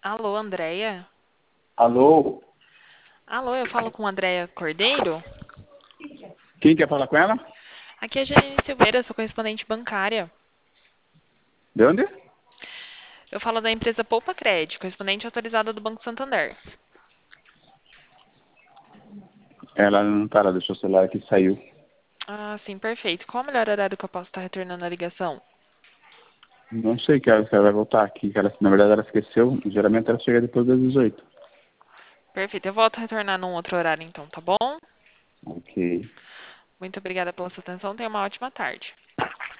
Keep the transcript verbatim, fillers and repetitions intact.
Alô, Andréia? Alô? Alô, eu falo com Andréia Cordeiro? Quem quer falar com ela? Aqui é Janine Silveira, sou correspondente bancária. De onde? Eu falo da empresa Poupa Crédito, correspondente autorizada do Banco Santander. Ela não tá lá, deixou o celular aqui, saiu. Ah, sim, perfeito. Qual o melhor horário que eu posso estar retornando a ligação? Não sei que hora que ela vai voltar aqui. Que ela, na verdade, ela esqueceu. Geralmente ela chega depois das dezoito. Perfeito, eu volto a retornar num outro horário então, tá bom? Ok. Muito obrigada pela sua atenção, tenha uma ótima tarde.